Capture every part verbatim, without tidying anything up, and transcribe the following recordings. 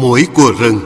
mối của rừng.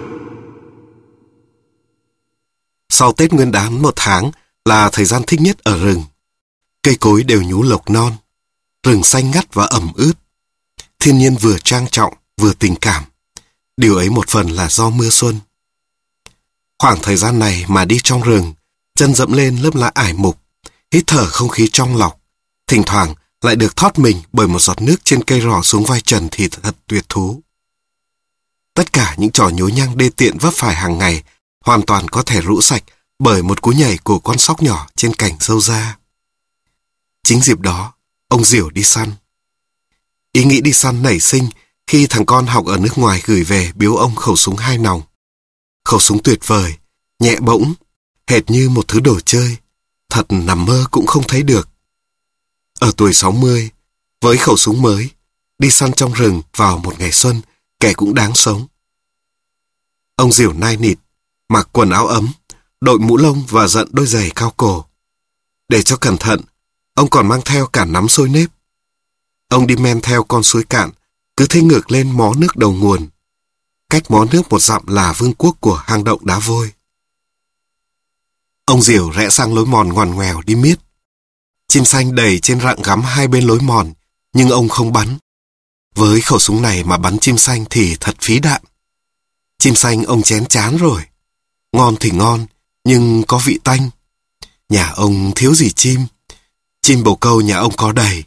Sau Tết Nguyên đán một tháng là thời gian thích nhất ở rừng. Cây cối đều nhú lộc non, rừng xanh ngắt và ẩm ướt. Thiên nhiên vừa trang trọng, vừa tình cảm. Điều ấy một phần là do mưa xuân. Khoảng thời gian này mà đi trong rừng, chân dẫm lên lớp lá ải mục, hít thở không khí trong lọc, thỉnh thoảng lại được thoát mình bởi một giọt nước trên cây rò xuống vai trần thì thật tuyệt thú. Tất cả những trò nhố nhăng đê tiện vấp phải hàng ngày hoàn toàn có thể rũ sạch bởi một cú nhảy của con sóc nhỏ trên cành râu da. Chính dịp đó, ông Diểu đi săn. Ý nghĩ đi săn nảy sinh khi thằng con học ở nước ngoài gửi về biếu ông khẩu súng hai nòng. Khẩu súng tuyệt vời, nhẹ bỗng, hệt như một thứ đồ chơi, thật nằm mơ cũng không thấy được. Ở tuổi sáu mươi, với khẩu súng mới, đi săn trong rừng vào một ngày xuân, kẻ cũng đáng sống. Ông Diểu nai nịt, mặc quần áo ấm, đội mũ lông và dận đôi giày cao cổ. Để cho cẩn thận, ông còn mang theo cả nắm xôi nếp. Ông đi men theo con suối cạn, cứ thế ngược lên mó nước đầu nguồn. Cách mó nước một dặm là vương quốc của hang động đá vôi. Ông Diểu rẽ sang lối mòn ngoằn ngoèo đi miết. Chim xanh đầy trên rặng gắm hai bên lối mòn, nhưng ông không bắn. Với khẩu súng này mà bắn chim xanh thì thật phí đạn. Chim xanh ông chén chán rồi. Ngon thì ngon, nhưng có vị tanh. Nhà ông thiếu gì chim. Chim bồ câu nhà ông có đầy.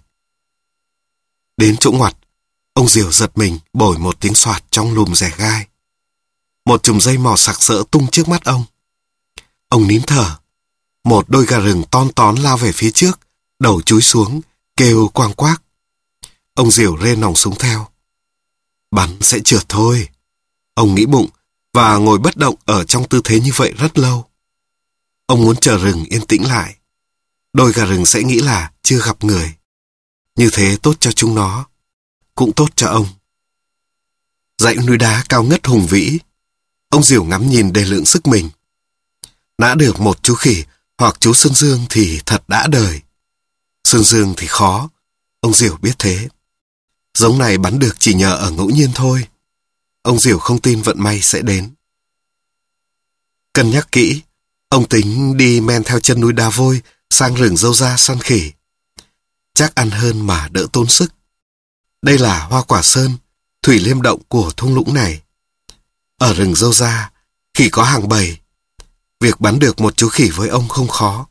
Đến chỗ ngoặt, ông Diểu giật mình bổi một tiếng soạt trong lùm rẻ gai. Một chùm dây mò sặc sỡ tung trước mắt ông. Ông nín thở. Một đôi gà rừng ton tón lao về phía trước, đầu chúi xuống, kêu quang quác. Ông Diểu rê nòng súng theo. Bắn sẽ trượt thôi. Ông nghĩ bụng và ngồi bất động ở trong tư thế như vậy rất lâu. Ông muốn chờ rừng yên tĩnh lại. Đôi gà rừng sẽ nghĩ là chưa gặp người. Như thế tốt cho chúng nó, cũng tốt cho ông. Dãy núi đá cao ngất hùng vĩ. Ông Diểu ngắm nhìn để lượng sức mình. Nã được một chú khỉ hoặc chú sơn dương thì thật đã đời. Sơn dương thì khó, ông Diểu biết thế. Giống này bắn được chỉ nhờ ở ngẫu nhiên thôi. Ông Diểu không tin vận may sẽ đến. Cân nhắc kỹ, ông tính đi men theo chân núi đá vôi sang rừng dâu da săn khỉ. Chắc ăn hơn mà đỡ tốn sức. Đây là hoa quả sơn, thủy liêm động của thung lũng này. Ở rừng dâu da, khỉ có hàng bầy. Việc bắn được một chú khỉ với ông không khó.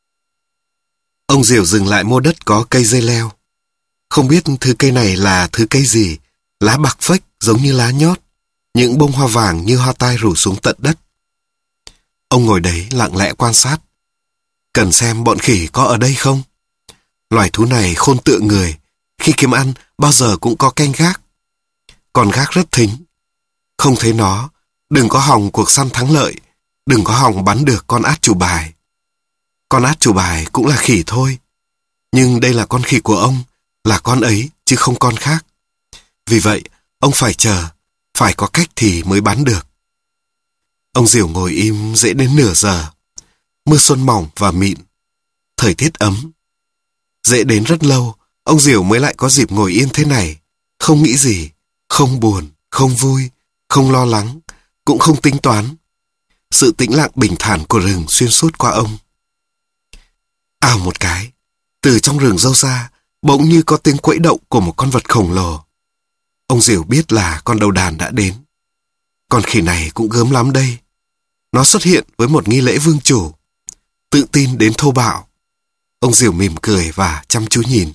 Ông Diểu dừng lại mua đất có cây dây leo. Không biết thứ cây này là thứ cây gì, lá bạc phách giống như lá nhót, những bông hoa vàng như hoa tai rủ xuống tận đất. Ông ngồi đấy lặng lẽ quan sát. Cần xem bọn khỉ có ở đây không? Loài thú này khôn tựa người, khi kiếm ăn bao giờ cũng có canh gác. Con gác rất thính. Không thấy nó, đừng có hòng cuộc săn thắng lợi, đừng có hòng bắn được con át chủ bài. Con át chủ bài cũng là khỉ thôi. Nhưng đây là con khỉ của ông, là con ấy chứ không con khác. Vì vậy, ông phải chờ, phải có cách thì mới bắn được. Ông Diểu ngồi im dễ đến nửa giờ. Mưa xuân mỏng và mịn. Thời tiết ấm. Dễ đến rất lâu, ông Diểu mới lại có dịp ngồi yên thế này. Không nghĩ gì, không buồn, không vui, không lo lắng, cũng không tính toán. Sự tĩnh lặng bình thản của rừng xuyên suốt qua ông. Ào một cái, từ trong rừng râu ra, bỗng như có tiếng quẫy động của một con vật khổng lồ. Ông Diểu biết là con đầu đàn đã đến. Con khỉ này cũng gớm lắm đây. Nó xuất hiện với một nghi lễ vương chủ. Tự tin đến thô bạo. Ông Diểu mỉm cười và chăm chú nhìn.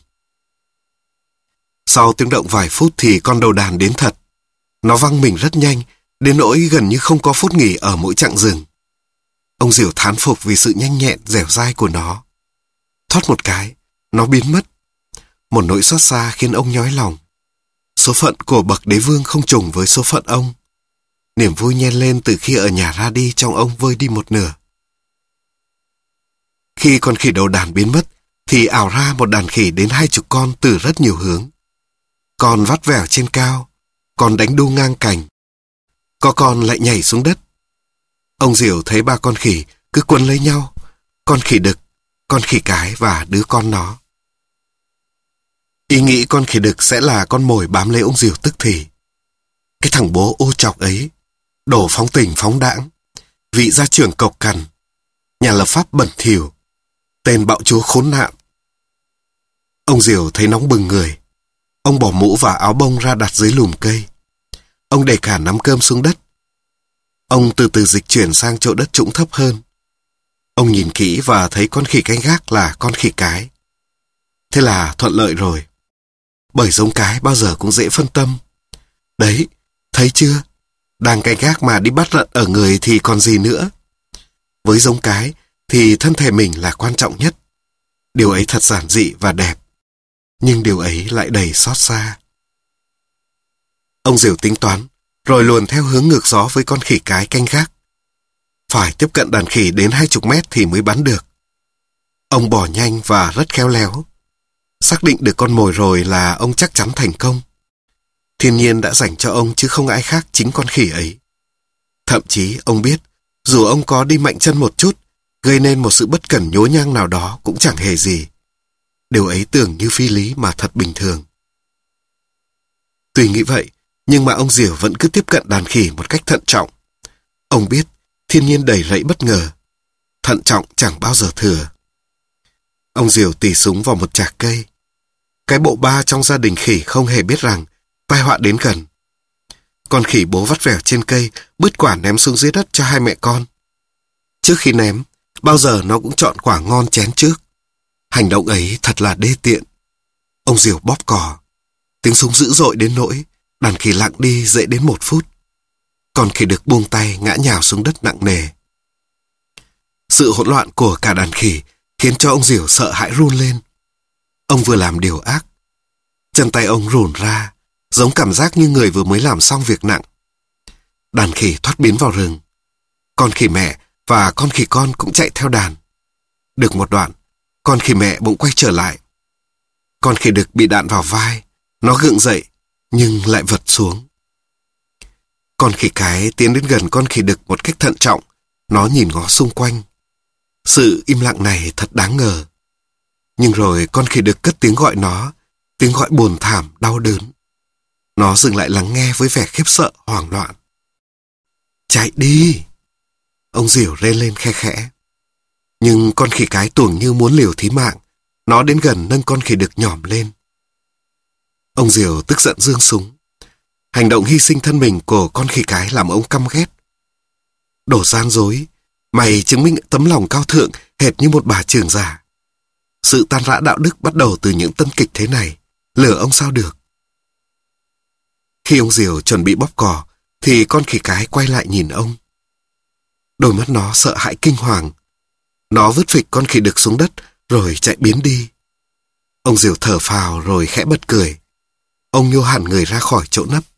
Sau tiếng động vài phút thì con đầu đàn đến thật. Nó văng mình rất nhanh, đến nỗi gần như không có phút nghỉ ở mỗi chặng rừng. Ông Diểu thán phục vì sự nhanh nhẹn, dẻo dai của nó. Thoát một cái, nó biến mất. Một nỗi xót xa khiến ông nhói lòng. Số phận của bậc đế vương không trùng với số phận ông. Niềm vui nhen lên từ khi ở nhà ra đi trong ông vơi đi một nửa. Khi con khỉ đầu đàn biến mất, thì ảo ra một đàn khỉ đến hai chục con từ rất nhiều hướng. Con vắt vẻo trên cao, con đánh đu ngang cành. Có con lại nhảy xuống đất. Ông Diểu thấy ba con khỉ cứ quấn lấy nhau. Con khỉ đực, con khỉ cái và đứa con nó. Ý nghĩ con khỉ đực sẽ là con mồi bám lấy ông Diểu tức thì. Cái thằng bố ô chọc ấy, Đồ phóng tình phóng đãng, vị gia trưởng cộc cằn, nhà lập pháp bẩn thỉu, tên bạo chúa khốn nạn. Ông Diều thấy nóng bừng người. Ông bỏ mũ và áo bông ra đặt dưới lùm cây. Ông để cả nắm cơm xuống đất. Ông từ từ dịch chuyển sang chỗ đất trũng thấp hơn. Ông nhìn kỹ và thấy con khỉ canh gác là con khỉ cái. Thế là thuận lợi rồi. Bởi giống cái bao giờ cũng dễ phân tâm. Đấy, thấy chưa? Đang canh gác mà đi bắt lợn ở người thì còn gì nữa. Với giống cái thì thân thể mình là quan trọng nhất. Điều ấy thật giản dị và đẹp. Nhưng điều ấy lại đầy xót xa. Ông Diều tính toán, rồi luồn theo hướng ngược gió với con khỉ cái canh gác. Phải tiếp cận đàn khỉ đến hai chục mét thì mới bắn được. Ông bỏ nhanh và rất khéo léo. Xác định được con mồi rồi là ông chắc chắn thành công. Thiên nhiên đã dành cho ông chứ không ai khác chính con khỉ ấy. Thậm chí ông biết, dù ông có đi mạnh chân một chút, gây nên một sự bất cẩn nhố nhang nào đó cũng chẳng hề gì. Điều ấy tưởng như phi lý mà thật bình thường. Tuy nghĩ vậy, nhưng mà ông Diều vẫn cứ tiếp cận đàn khỉ một cách thận trọng. Ông biết, thiên nhiên đầy rẫy bất ngờ. Thận trọng chẳng bao giờ thừa. Ông Diều tì súng vào một chạc cây. Cái bộ ba trong gia đình khỉ không hề biết rằng tai họa đến gần. Con khỉ bố vắt vẻo trên cây, bứt quả ném xuống dưới đất cho hai mẹ con. Trước khi ném, bao giờ nó cũng chọn quả ngon chén trước. Hành động ấy thật là đê tiện. Ông Diều bóp cò. Tiếng súng dữ dội đến nỗi đàn khỉ lặng đi dậy đến một phút. Con khỉ đực buông tay ngã nhào xuống đất nặng nề. Sự hỗn loạn của cả đàn khỉ khiến cho ông Diều sợ hãi run lên. Ông vừa làm điều ác. Chân tay ông run ra, giống cảm giác như người vừa mới làm xong việc nặng. Đàn khỉ thoát biến vào rừng. Con khỉ mẹ và con khỉ con cũng chạy theo đàn. Được một đoạn, con khỉ mẹ bỗng quay trở lại. Con khỉ đực bị đạn vào vai. Nó gượng dậy, nhưng lại vật xuống. Con khỉ cái tiến đến gần con khỉ đực một cách thận trọng. Nó nhìn ngó xung quanh. Sự im lặng này thật đáng ngờ. Nhưng rồi con khỉ đực cất tiếng gọi nó, tiếng gọi buồn thảm, đau đớn. Nó dừng lại lắng nghe với vẻ khiếp sợ, hoảng loạn. Chạy đi! Ông Diều rên lên khe khẽ. Nhưng con khỉ cái tưởng như muốn liều thí mạng. Nó đến gần nâng con khỉ đực nhỏm lên. Ông Diều tức giận giương súng. Hành động hy sinh thân mình của con khỉ cái làm ông căm ghét. Đồ gian dối, mày chứng minh tấm lòng cao thượng hệt như một bà trưởng giả. Sự tan rã đạo đức bắt đầu từ những tân kịch thế này. Lừa ông sao được. Khi ông Diều chuẩn bị bóp cò, thì con khỉ cái quay lại nhìn ông. Đôi mắt nó sợ hãi kinh hoàng. Nó vứt phịch con khỉ đực xuống đất rồi chạy biến đi. Ông Diều thở phào rồi khẽ bật cười. Ông nhô hẳn người ra khỏi chỗ nấp.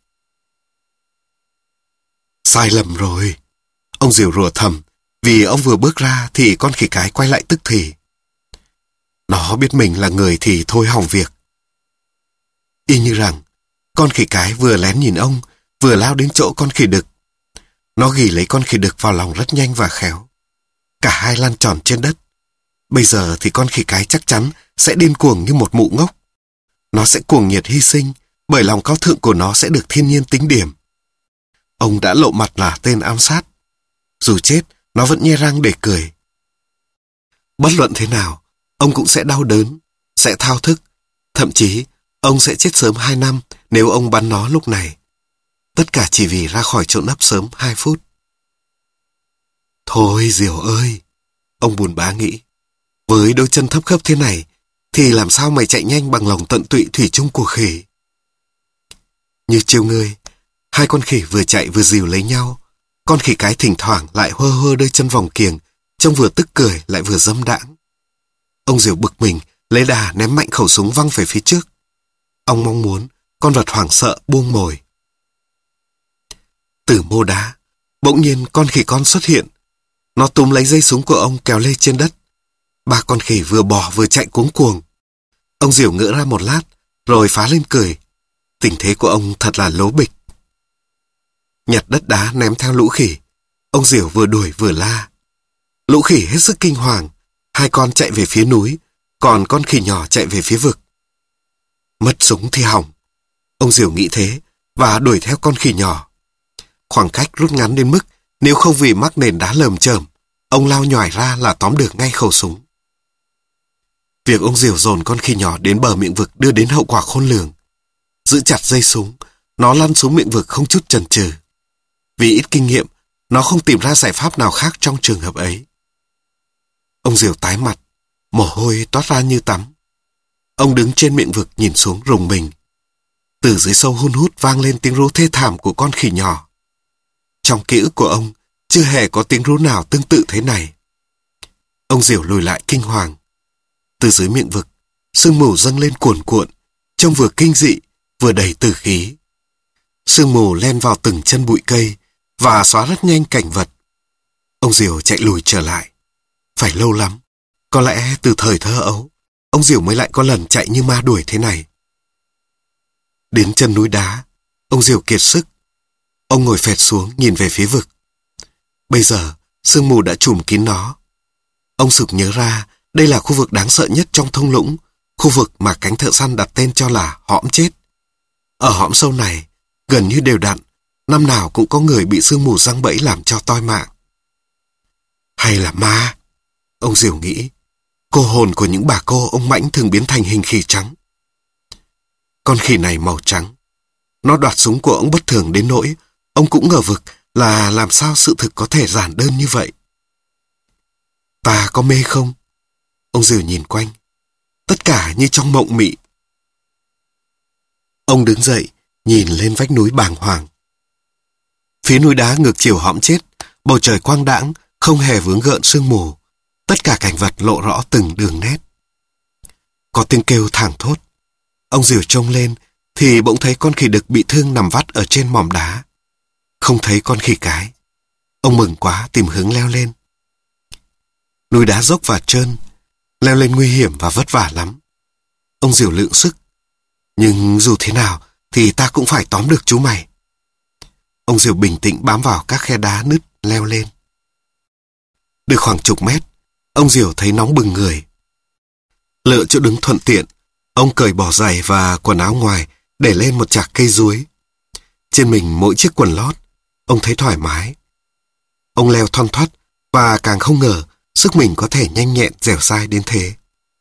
Sai lầm rồi. Ông Diều rủa thầm, vì ông vừa bước ra thì con khỉ cái quay lại tức thì. Nó biết mình là người thì thôi hỏng việc. Y như rằng, con khỉ cái vừa lén nhìn ông, vừa lao đến chỗ con khỉ đực. Nó ghì lấy con khỉ đực vào lòng rất nhanh và khéo. Cả hai lăn tròn trên đất. Bây giờ thì con khỉ cái chắc chắn sẽ điên cuồng như một mụ ngốc. Nó sẽ cuồng nhiệt hy sinh, bởi lòng cao thượng của nó sẽ được thiên nhiên tính điểm. Ông đã lộ mặt là tên ám sát. Dù chết, nó vẫn nhe răng để cười. Bất luận thế nào, ông cũng sẽ đau đớn, sẽ thao thức. Thậm chí, ông sẽ chết sớm hai năm nếu ông bắn nó lúc này. Tất cả chỉ vì ra khỏi chỗ nấp sớm hai phút. Thôi Diều ơi, ông buồn bã nghĩ. Với đôi chân thấp khớp thế này, thì làm sao mày chạy nhanh bằng lòng tận tụy thủy chung của khỉ. Như trêu ngươi, hai con khỉ vừa chạy vừa dìu lấy nhau. Con khỉ cái thỉnh thoảng lại hơ hơ đôi chân vòng kiềng, trông vừa tức cười lại vừa dâm đãng. Ông Diều bực mình, lấy đà ném mạnh khẩu súng văng về phía trước. Ông mong muốn con vật hoảng sợ buông mồi. Từ mô đá, bỗng nhiên con khỉ con xuất hiện. Nó túm lấy dây súng của ông kéo lê trên đất. Ba con khỉ vừa bò vừa chạy cuống cuồng. Ông Diều ngỡ ra một lát, rồi phá lên cười. Tình thế của ông thật là lố bịch. Nhặt đất đá ném theo lũ khỉ. Ông Diều vừa đuổi vừa la. Lũ khỉ hết sức kinh hoàng. Hai con chạy về phía núi, còn con khỉ nhỏ chạy về phía vực. Mất súng thì hỏng. Ông Diều nghĩ thế, và đuổi theo con khỉ nhỏ. Khoảng cách rút ngắn đến mức nếu không vì mắc nền đá lởm chởm, ông lao nhoài ra là tóm được ngay khẩu súng. Việc ông Diểu dồn con khỉ nhỏ đến bờ miệng vực đưa đến hậu quả khôn lường. Giữ chặt dây súng, nó lăn xuống miệng vực không chút chần chừ. Vì ít kinh nghiệm, nó không tìm ra giải pháp nào khác trong trường hợp ấy. Ông Diểu tái mặt, mồ hôi toát ra như tắm. Ông đứng trên miệng vực nhìn xuống rùng mình. Từ dưới sâu hun hút vang lên tiếng rú thê thảm của con khỉ nhỏ. Trong ký ức của ông, chưa hề có tiếng rú nào tương tự thế này. Ông Diểu lùi lại kinh hoàng. Từ dưới miệng vực, sương mù dâng lên cuồn cuộn, trông vừa kinh dị, vừa đầy tử khí. Sương mù len vào từng chân bụi cây và xóa rất nhanh cảnh vật. Ông Diểu chạy lùi trở lại. Phải lâu lắm, có lẽ từ thời thơ ấu, ông Diểu mới lại có lần chạy như ma đuổi thế này. Đến chân núi đá, ông Diểu kiệt sức. Ông ngồi phệt xuống nhìn về phía vực. Bây giờ, sương mù đã trùm kín nó. Ông sực nhớ ra đây là khu vực đáng sợ nhất trong thung lũng, khu vực mà cánh thợ săn đặt tên cho là hõm chết. Ở hõm sâu này, gần như đều đặn, năm nào cũng có người bị sương mù giăng bẫy làm cho toi mạng. Hay là ma? Ông Diểu nghĩ. Cô hồn của những bà cô ông Mãnh thường biến thành hình khỉ trắng. Con khỉ này màu trắng. Nó đoạt súng của ông bất thường đến nỗi ông cũng ngờ vực là làm sao sự thực có thể giản đơn như vậy. Ta có mê không? Ông Diểu nhìn quanh. Tất cả như trong mộng mị. Ông đứng dậy, nhìn lên vách núi bàng hoàng. Phía núi đá ngược chiều hõm chết, bầu trời quang đãng, không hề vướng gợn sương mù. Tất cả cảnh vật lộ rõ từng đường nét. Có tiếng kêu thảng thốt. Ông Diểu trông lên, thì bỗng thấy con khỉ đực bị thương nằm vắt ở trên mỏm đá. Không thấy con khỉ cái. Ông mừng quá tìm hướng leo lên. Núi đá dốc và trơn, leo lên nguy hiểm và vất vả lắm. Ông Diểu lượng sức. Nhưng dù thế nào thì ta cũng phải tóm được chú mày. Ông Diểu bình tĩnh bám vào các khe đá nứt leo lên. Được khoảng chục mét, ông Diểu thấy nóng bừng người. Lựa chỗ đứng thuận tiện, ông cởi bỏ giày và quần áo ngoài để lên một chạc cây ruối. Trên mình mỗi chiếc quần lót, ông thấy thoải mái. Ông leo thoăn thoắt và càng không ngờ sức mình có thể nhanh nhẹn dẻo dai đến thế.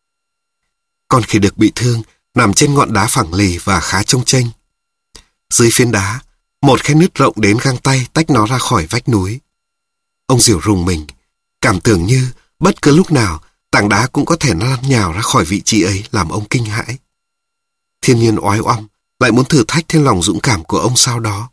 Con khỉ đực bị thương nằm trên ngọn đá phẳng lì và khá trông chênh. Dưới phiến đá, một khe nứt rộng đến găng tay tách nó ra khỏi vách núi. Ông Diểu rùng mình, cảm tưởng như bất cứ lúc nào tảng đá cũng có thể lăn nhào ra khỏi vị trí ấy làm ông kinh hãi. Thiên nhiên oái oăm lại muốn thử thách thêm lòng dũng cảm của ông sau đó.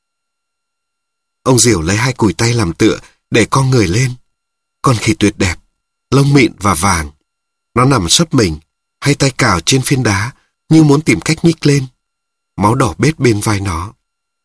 Ông Diểu lấy hai cùi tay làm tựa để con người lên. Con khỉ tuyệt đẹp, lông mịn và vàng. Nó nằm sấp mình, hai tay cào trên phiến đá như muốn tìm cách nhích lên. Máu đỏ bết bên vai nó.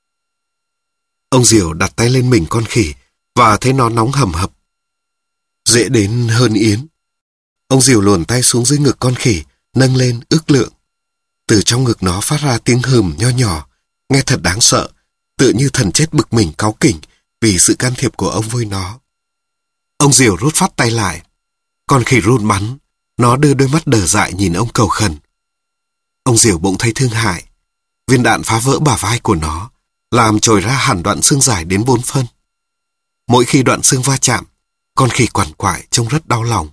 Ông Diểu đặt tay lên mình con khỉ và thấy nó nóng hầm hập. Dễ đến hơn yến. Ông Diểu luồn tay xuống dưới ngực con khỉ, nâng lên ước lượng. Từ trong ngực nó phát ra tiếng hừm nho nhỏ, nghe thật đáng sợ, tựa như thần chết bực mình cáu kỉnh vì sự can thiệp của ông với nó. Ông Diểu rút phát tay lại. Con khỉ run bắn, nó đưa đôi mắt đờ dại nhìn ông cầu khẩn. Ông Diểu bỗng thấy thương hại. Viên đạn phá vỡ bả vai của nó, làm trồi ra hẳn đoạn xương dài đến bốn phân. Mỗi khi đoạn xương va chạm, con khỉ quằn quại trông rất đau lòng.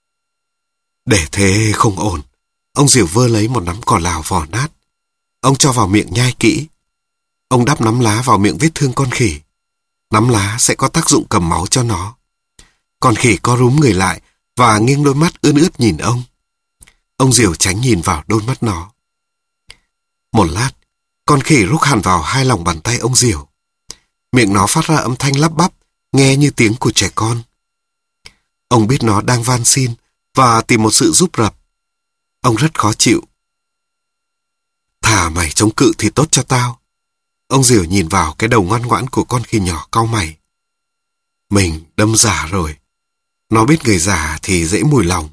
Để thế không ổn. Ông Diểu vơ lấy một nắm cỏ lào vỏ nát. Ông cho vào miệng nhai kỹ. Ông đắp nắm lá vào miệng vết thương con khỉ. Nắm lá sẽ có tác dụng cầm máu cho nó. Con khỉ co rúm người lại và nghiêng đôi mắt ươn ướt nhìn ông. Ông Diểu tránh nhìn vào đôi mắt nó. Một lát, con khỉ rúc hẳn vào hai lòng bàn tay ông Diểu. Miệng nó phát ra âm thanh lắp bắp, nghe như tiếng của trẻ con. Ông biết nó đang van xin và tìm một sự giúp rập. Ông rất khó chịu. Thả mày chống cự thì tốt cho tao. Ông Diểu nhìn vào cái đầu ngoan ngoãn của con khỉ nhỏ cau mày. Mình đâm giả rồi. Nó biết người già thì dễ mùi lòng.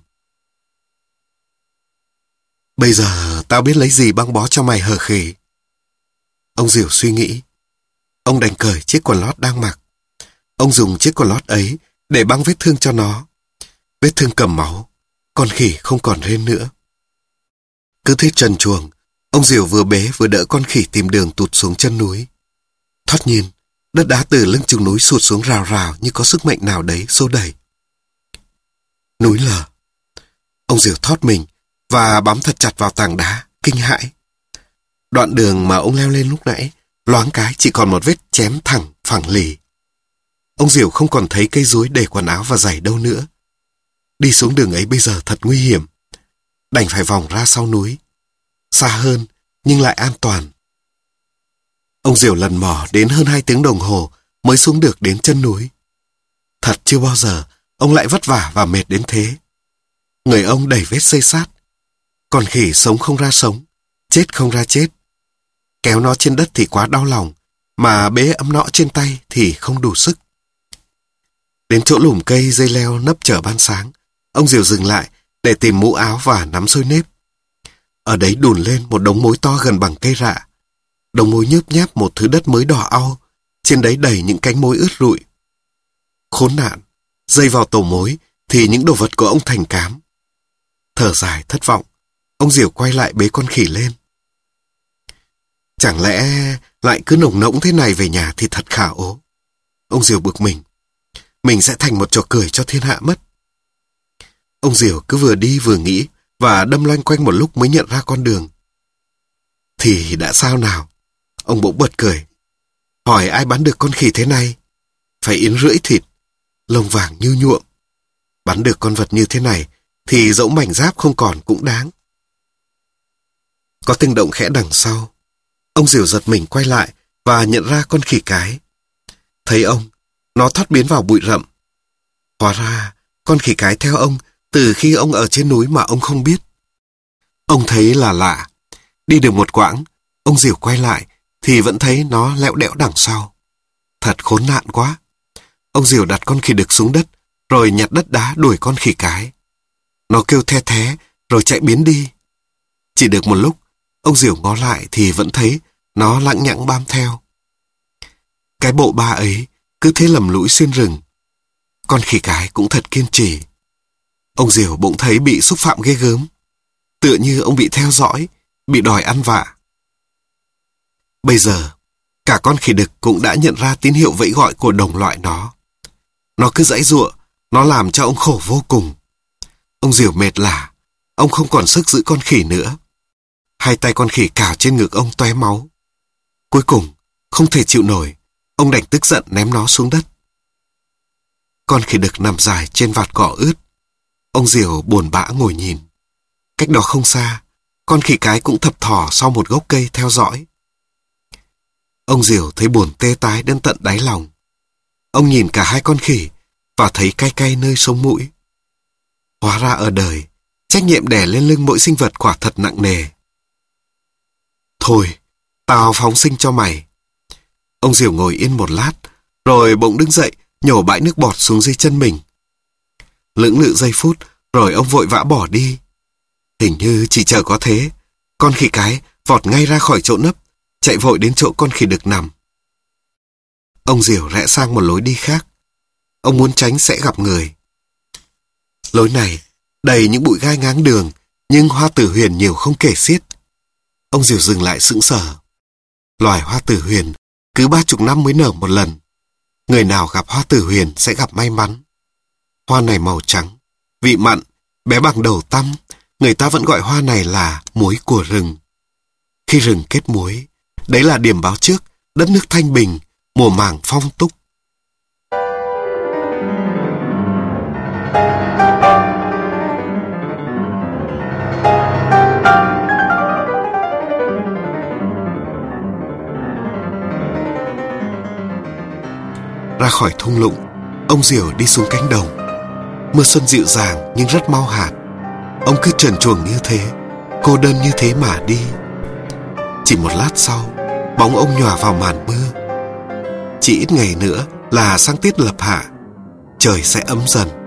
Bây giờ tao biết lấy gì băng bó cho mày hờ khỉ. Ông Diểu suy nghĩ. Ông đành cởi chiếc quần lót đang mặc. Ông dùng chiếc quần lót ấy để băng vết thương cho nó. Vết thương cầm máu, con khỉ không còn rên nữa. Cứ thế trần truồng, ông Diểu vừa bế vừa đỡ con khỉ tìm đường tụt xuống chân núi. Thoát nhiên, Đất đá từ lưng chừng núi sụt xuống rào rào như có sức mạnh nào đấy xô đẩy. Núi lở. Ông Diểu thót mình và bám thật chặt vào tảng đá, kinh hãi. Đoạn đường mà ông leo lên lúc nãy, loáng cái chỉ còn một vết chém thẳng, phẳng lì. Ông Diểu không còn thấy cây rúi để quần áo và giày đâu nữa. Đi xuống đường ấy bây giờ thật nguy hiểm. Đành phải vòng ra sau núi. Xa hơn, nhưng lại an toàn. Ông Diểu lần mò đến hơn hai tiếng đồng hồ mới xuống được đến chân núi. Thật chưa bao giờ ông lại vất vả và mệt đến thế. Người ông đầy vết xây sát. Con khỉ sống không ra sống, chết không ra chết. Kéo nó trên đất thì quá đau lòng, mà bế ấm nó trên tay thì không đủ sức. Đến chỗ lùm cây dây leo nấp chở ban sáng, ông Diểu dừng lại để tìm mũ áo và nắm xôi nếp. Ở đấy đùn lên một đống mối to gần bằng cây rạ. Đống mối nhớp nháp một thứ đất mới đỏ au, trên đấy đầy những cánh mối ướt rụi. Khốn nạn, dây vào tổ mối thì những đồ vật của ông thành cám. Thở dài thất vọng, ông Diểu quay lại bế con khỉ lên. Chẳng lẽ lại cứ nồng nỗng thế này về nhà thì thật khả ố. Ông Diểu bực mình. Mình sẽ thành một trò cười cho thiên hạ mất. Ông Diểu cứ vừa đi vừa nghĩ và đâm loanh quanh một lúc mới nhận ra con đường. Thì đã sao nào? Ông bỗng bật cười. Hỏi ai bán được con khỉ thế này? Phải yến rưỡi thịt, lông vàng như nhuộm. Bán được con vật như thế này thì dẫu mảnh giáp không còn cũng đáng. Có tiếng động khẽ đằng sau. Ông Diểu giật mình quay lại và nhận ra con khỉ cái. Thấy ông, nó thoát biến vào bụi rậm. Hóa ra, con khỉ cái theo ông từ khi ông ở trên núi mà ông không biết. Ông thấy là lạ. Đi được một quãng, ông Diểu quay lại thì vẫn thấy nó lẹo đẽo đằng sau. Thật khốn nạn quá. Ông Diểu đặt con khỉ đực xuống đất, rồi nhặt đất đá đuổi con khỉ cái. Nó kêu the thé, rồi chạy biến đi. Chỉ được một lúc, ông Diểu ngó lại thì vẫn thấy nó lẳng nhẳng bám theo. Cái bộ ba ấy cứ thế lầm lũi xuyên rừng. Con khỉ cái cũng thật kiên trì. Ông Diểu bỗng thấy bị xúc phạm ghê gớm. Tựa như ông bị theo dõi, bị đòi ăn vạ. Bây giờ, cả con khỉ đực cũng đã nhận ra tín hiệu vẫy gọi của đồng loại nó. Nó cứ giãy giụa, nó làm cho ông khổ vô cùng. Ông Diểu mệt lả, ông không còn sức giữ con khỉ nữa. Hai tay con khỉ cào trên ngực ông tóe máu. Cuối cùng, không thể chịu nổi, ông đành tức giận ném nó xuống đất. Con khỉ đực nằm dài trên vạt cỏ ướt. Ông Diểu buồn bã ngồi nhìn. Cách đó không xa, con khỉ cái cũng thập thò sau một gốc cây theo dõi. Ông Diểu thấy buồn tê tái đến tận đáy lòng. Ông nhìn cả hai con khỉ và thấy cay cay nơi sống mũi. Hóa ra ở đời, trách nhiệm đè lên lưng mỗi sinh vật quả thật nặng nề. Thôi, tao phóng sinh cho mày. Ông Diểu ngồi yên một lát, rồi bỗng đứng dậy, nhổ bãi nước bọt xuống dưới chân mình. Lưỡng lự giây phút, rồi ông vội vã bỏ đi. Hình như chỉ chờ có thế, con khỉ cái vọt ngay ra khỏi chỗ nấp, chạy vội đến chỗ con khỉ đực nằm. Ông Diểu rẽ sang một lối đi khác. Ông muốn tránh sẽ gặp người. Lối này đầy những bụi gai ngáng đường, nhưng hoa tử huyền nhiều không kể xiết. Ông Diểu dừng lại sững sờ. Loài hoa tử huyền cứ ba chục năm mới nở một lần. Người nào gặp hoa tử huyền sẽ gặp may mắn. Hoa này màu trắng, vị mặn, bé bằng đầu tăm. Người ta vẫn gọi hoa này là muối của rừng. Khi rừng kết muối, đấy là điểm báo trước đất nước thanh bình, mùa màng phong túc. Ra khỏi thung lũng, ông Diểu đi xuống cánh đồng. Mưa xuân dịu dàng nhưng rất mau hạt. Ông cứ trần truồng như thế, cô đơn như thế mà đi. Chỉ một lát sau, bóng ông nhòa vào màn mưa. Chỉ ít ngày nữa là sang tiết lập hạ, trời sẽ ấm dần.